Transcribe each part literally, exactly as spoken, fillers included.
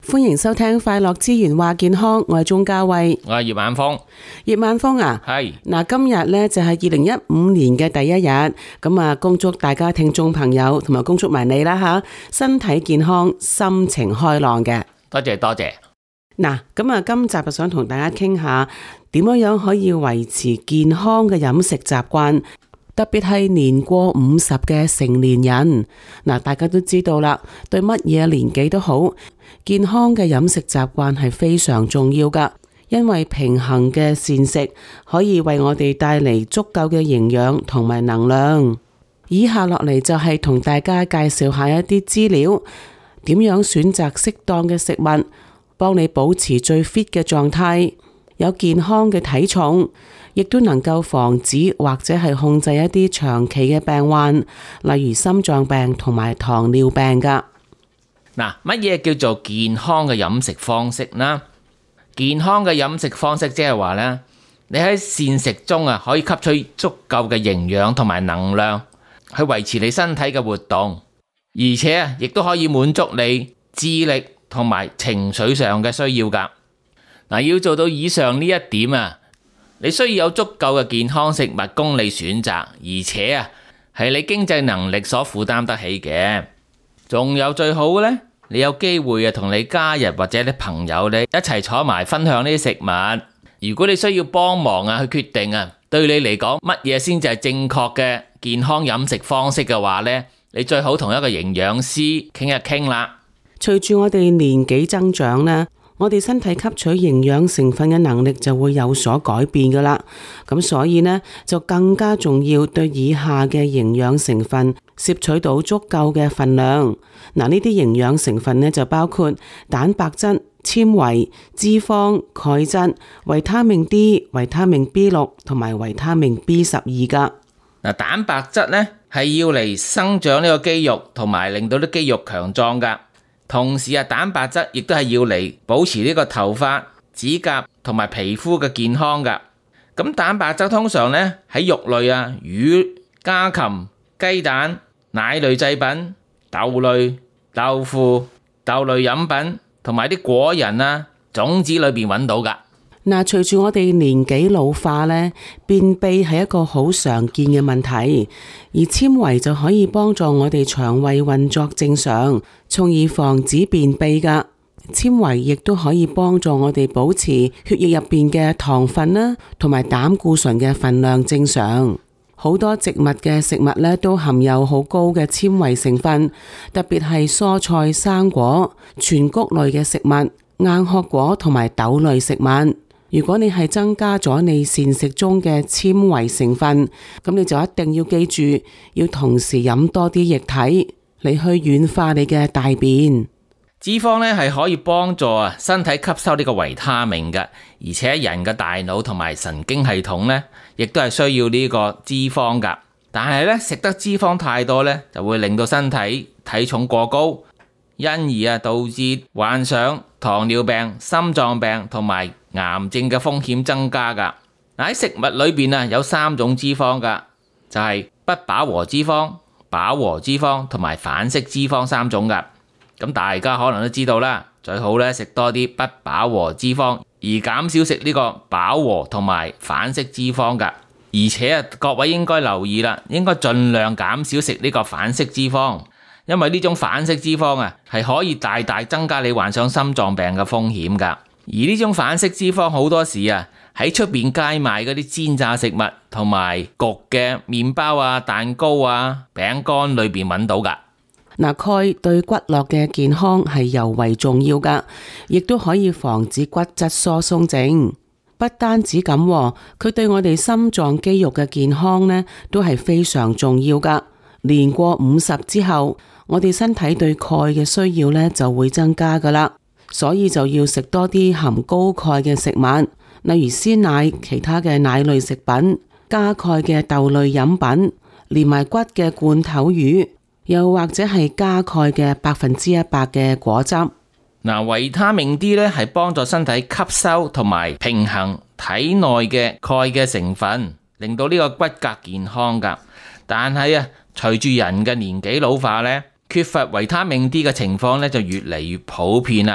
歡迎收聽快樂之源話健康，我係鍾嘉慧， 我係葉晚峰。 葉晚峰啊， 係嗱，今日呢就係二零一五年嘅第一日，咁啊，恭祝大家聽眾朋友同埋恭祝埋你啦吓，身體健康，心情開朗嘅。 多謝多謝。 嗱，咁啊，今集就想同大家傾下點樣樣可以維持健康嘅飲食習慣。特別係年過五十嘅成年人，嗱，大家都知道啦，對乜嘢年紀都好，健康嘅飲食習慣係非常重要噶，因為平衡嘅膳食可以為我哋帶嚟足夠嘅營養同埋能量。以下落嚟就係同大家介紹下一啲資料，點樣選擇適當嘅食物，幫你保持最 fit 嘅狀態，有健康嘅體重，亦都能夠防止或者係控制一啲長期嘅病患，例如心臟病同埋糖尿病噶。 嗱，乜嘢叫做健康嘅飲食方式呢？健康嘅飲食方式即係話呢，你喺膳食中啊，可以吸取足夠嘅營養同埋能量，去維持你身體嘅活動，而且啊，亦都可以滿足你智力同埋情緒上嘅需要噶。嗱，要做到以上呢一點啊，你需要有足夠嘅健康食物供你選擇，而且啊係你經濟能力所負擔得起嘅。仲有最好嘅呢，你有機會啊同你家人或者你朋友咧一齊坐埋分享呢啲食物。如果你需要幫忙啊去決定啊，對你嚟講乜嘢先至係正確嘅健康飲食方式嘅話呢，你最好同一個營養師傾一傾啦。 隨住我哋年紀增長呢，我哋身體吸取營養成分嘅能力就會有所改變噶啦，咁所以呢就更加重要對以下嘅營養成分攝取到足夠嘅份量。嗱，呢啲營養成分呢就包括蛋白質、纖維、脂肪、鈣質、維他命 D、維他命 B 六同埋維他命 B 十二噶。 嗱，蛋白質呢係要嚟生長呢個肌肉同埋令到啲肌肉強壯噶。同時啊，蛋白質亦都係要嚟保持呢個頭髮、指甲同埋皮膚嘅健康噶。咁蛋白質通常呢喺肉類啊、魚、家禽、雞蛋、奶類製品、豆類、豆腐、豆類飲品同埋啲果仁啊、種子裏邊揾到噶。 嗱，隨住我哋年紀老化呢，便秘係一個好常見嘅問題，而纖維就可以幫助我哋腸胃運作正常，從而防止便秘噶。纖維亦都可以幫助我哋保持血液入邊嘅糖分啦，同埋膽固醇嘅份量正常。好多植物嘅食物呢都含有好高嘅纖維成分，特別係蔬菜、生果、全穀類嘅食物、硬殼果同埋豆類食物。如果你係增加咗你膳食中嘅纖維成分，咁你就一定要記住，要同時飲多啲液體嚟去軟化你嘅大便。 脂肪呢係可以幫助啊身體吸收呢個維他命嘅，而且人嘅大腦同埋神經系統呢亦都係需要呢個脂肪噶。但係呢，食得脂肪太多呢，就會令到身體體重過高，因而啊導致患上糖尿病、心臟病同埋癌症嘅風險增加噶。嗱，喺食物裏邊啊有三種脂肪噶，就係不飽和脂肪、飽和脂肪同埋反式脂肪三種噶。咁大家可能都知道啦，最好咧食多啲不飽和脂肪，而減少食呢個飽和同埋反式脂肪噶。而且啊，各位應該留意啦，應該盡量減少食呢個反式脂肪，因為呢種反式脂肪啊係可以大大增加你患上心臟病嘅風險噶。而呢種反式脂肪好多時啊喺出邊街賣嗰啲煎炸食物同埋焗嘅麵包啊、蛋糕啊、餅乾裏邊揾到噶。 嗱，鈣對骨骼嘅健康係尤為重要噶，亦都可以防止骨質疏鬆症。不單止咁，佢對我哋心臟肌肉嘅健康呢都係非常重要噶。年過五十之後，我哋身體對鈣嘅需要呢就會增加噶啦，所以就要食多啲含高鈣嘅食物，例如鮮奶、其他嘅奶類食品、加鈣嘅豆類飲品，連埋骨嘅罐頭魚，又或者係加鈣嘅百分之一百嘅果汁。 嗱，維他命 D 咧係幫助身體吸收同埋平衡體內嘅鈣嘅成分，令到呢個骨骼健康噶。但係啊，隨住人嘅年紀老化咧，缺乏維他命 D 嘅情況咧就越嚟越普遍啦。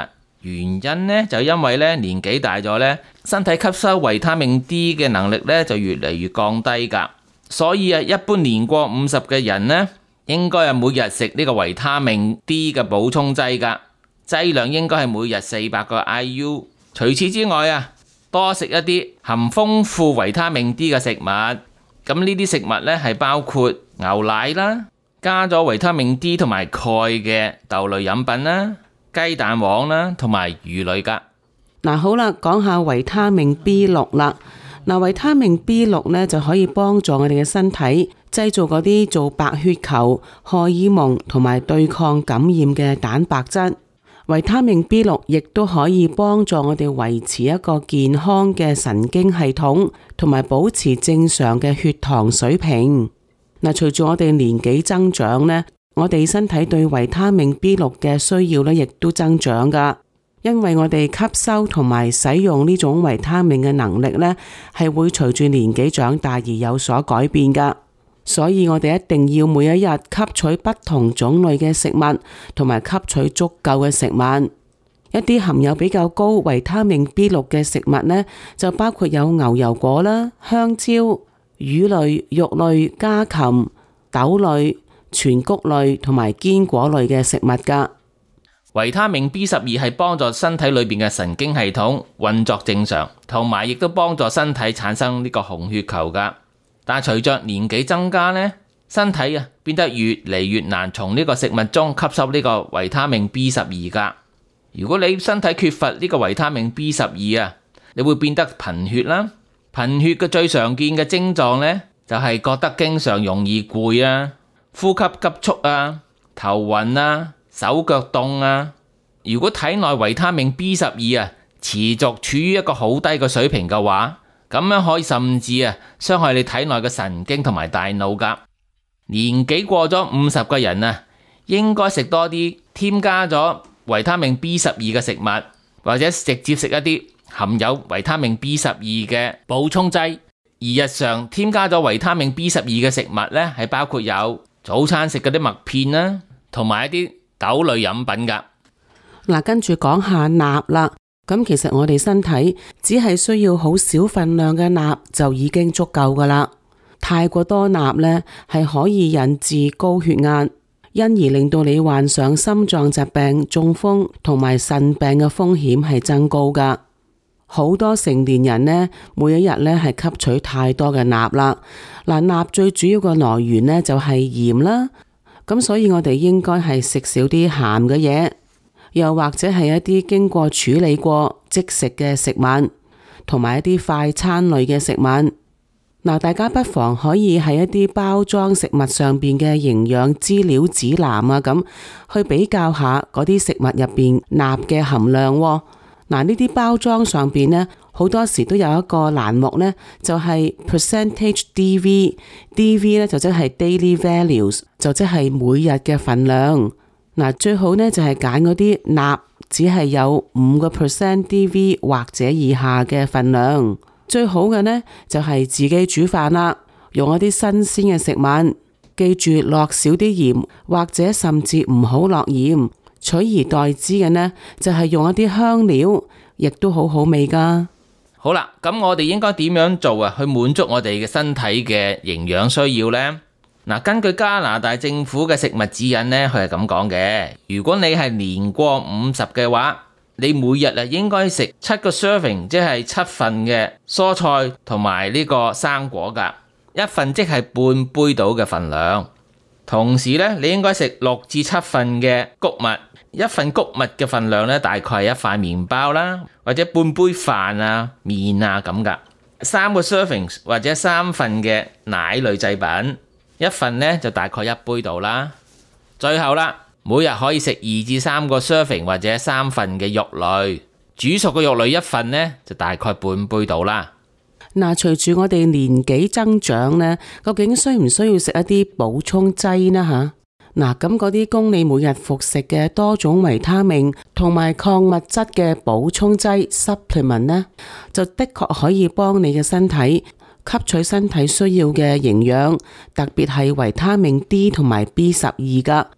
原因呢，就因為咧年紀大咗咧，身體吸收維他命 D 嘅能力咧就越嚟越降低噶。所以啊，一般年過五十嘅人呢，應該係每日食呢個維他命 D 嘅補充劑噶，劑量應該係每日四百個 I U。除此之外啊，多食一啲含豐富維他命 D 嘅食物。咁呢啲食物呢，係包括牛奶啦，加咗維他命 D 同埋鈣嘅豆類飲品啦，雞蛋黃啦，同埋魚類噶。 嗱，好啦，講下維他命 B 六 啦。嗱，維他命 B 六 呢就可以幫助我哋嘅身體製造嗰啲做白血球、荷爾蒙同埋對抗感染嘅蛋白質。維他命 B 六 亦都可以幫助我哋維持一個健康嘅神經系統，同埋保持正常嘅血糖水平。嗱，隨住我哋年紀增長呢，我哋身體對維他命 B 六 嘅需要呢亦都增長噶。因為我哋吸收同埋使用呢種維他命嘅能力呢，係會隨住年紀長大而有所改變噶。所以我哋一定要每一日吸取不同種類嘅食物，同埋吸取足夠嘅食物。一啲含有比較高維他命 B 六 嘅食物呢，就包括有牛油果啦、香蕉、魚類、肉類、家禽、豆類、全穀類同埋堅果類嘅食物噶。 維他命 B 十二 係幫助身體裏邊嘅神經系統運作正常，同埋亦都幫助身體產生呢個紅血球噶。但係隨着年紀增加呢，身體啊變得越嚟越難從呢個食物中吸收呢個維他命 B 十二噶。如果你身體缺乏呢個維他命 B 十二啊，你會變得貧血啦。貧血嘅最常見嘅症狀呢，就係覺得經常容易攰啊，呼吸急促啊，頭暈啊，手腳凍啊。如果體內維他命 B 十二啊持續處於一個好低嘅水平嘅話，咁樣可以甚至啊傷害你體內嘅神經同埋大腦噶。年紀過咗五十嘅人啊，應該食多啲添加咗維他命 B 十二嘅食物，或者直接食一啲含有維他命 B 十二嘅補充劑。而日常添加咗維他命 B 十二嘅食物呢，係包括有早餐食嗰啲麥片啦，同埋一啲豆類飲品噶。 嗱，跟住講下鈉啦。咁其實我哋身體只係需要好少份量嘅鈉就已經足夠噶啦。太過多鈉呢，係可以引致高血壓，因而令到你患上心臟疾病、中風同埋腎病嘅風險係增高噶。好多成年人呢，每一日呢係吸取太多嘅鈉啦。嗱，鈉最主要嘅來源呢就係鹽啦。咁所以我哋應該係食少啲鹹嘅嘢，又或者係一啲經過處理過即食嘅食物，同埋一啲快餐類嘅食物。嗱，大家不妨可以喺一啲包裝食物上邊嘅營養資料指南啊，咁去比較下嗰啲食物入邊鈉嘅含量。嗱，呢啲包裝上邊呢，好多時都有一個欄目呢，就係 percentage D V，D V 呢就即係 daily values，就即係每日嘅份量。嗱，最好呢就係揀嗰啲鈉只係有五個 percent D V 或者以下嘅份量。最好嘅呢就係自己煮飯啦，用一啲新鮮嘅食物，記住落少啲鹽，或者甚至唔好落鹽，取而代之嘅呢就係用一啲香料，亦都好好味噶。 好啦，咁我哋應該點樣做啊？去滿足我哋嘅身體嘅營養需要呢？嗱，根據加拿大政府嘅食物指引呢，佢係咁講嘅。如果你係年過五十嘅話，你每日啊應該食七個 serving， 即係七份嘅蔬菜同埋呢個生果噶，一份即係半杯到嘅份量。同時呢，你應該食六至七份嘅穀物，一份穀物嘅份量呢，大概係一塊麵包啦，或者半杯飯啊、麵啊咁噶。三個 servings 或者三份嘅奶類製品，一份呢就大概一杯到啦。最後啦，每日可以食二至三個 serving 或者三份嘅肉類，煮熟嘅肉類一份呢就大概半杯到啦。 嗱，隨住我哋年紀增長呢，究竟需唔需要食一啲補充劑呢？吓，嗱，咁嗰啲供你每日服食嘅多種維他命同埋礦物質嘅補充劑 supplement 呢，就的確可以幫你嘅身體吸取身體需要嘅營養，特別係維他命 D 同埋 B 十二噶。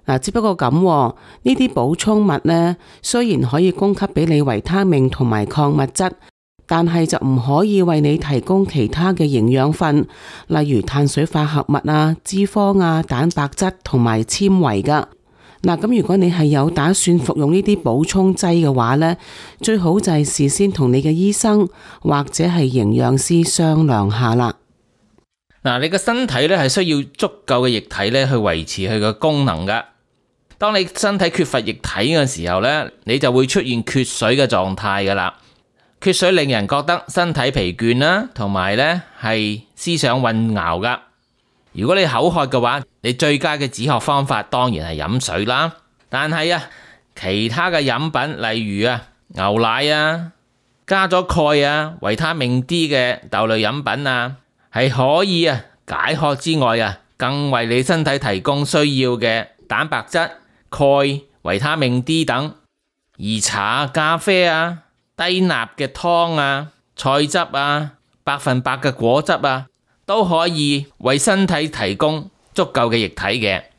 嗱，只不過咁喎，呢啲補充物呢，雖然可以供給俾你維他命同埋礦物質，但係就唔可以為你提供其他嘅營養分，例如碳水化合物啊、脂肪啊、蛋白質同埋纖維噶。嗱，咁如果你係有打算服用呢啲補充劑嘅話呢，最好就係事先同你嘅醫生或者係營養師商量下啦。 嗱，你個身體咧係需要足夠嘅液體咧去維持佢嘅功能噶。當你身體缺乏液體嘅時候咧，你就會出現缺水嘅狀態噶啦。缺水令人覺得身體疲倦啦，同埋咧係思想混淆噶。如果你口渴嘅話，你最佳嘅止渴方法當然係飲水啦。但係啊，其他嘅飲品，例如啊牛奶啊、加咗鈣啊、維他命 D 嘅豆類飲品啊，係可以啊解渴之外啊，更為你身體提供需要嘅蛋白質、鈣、維他命 D 等。而茶、咖啡啊、低鈉嘅湯啊、菜汁啊、百分百嘅果汁啊，都可以為身體提供足夠嘅液體嘅。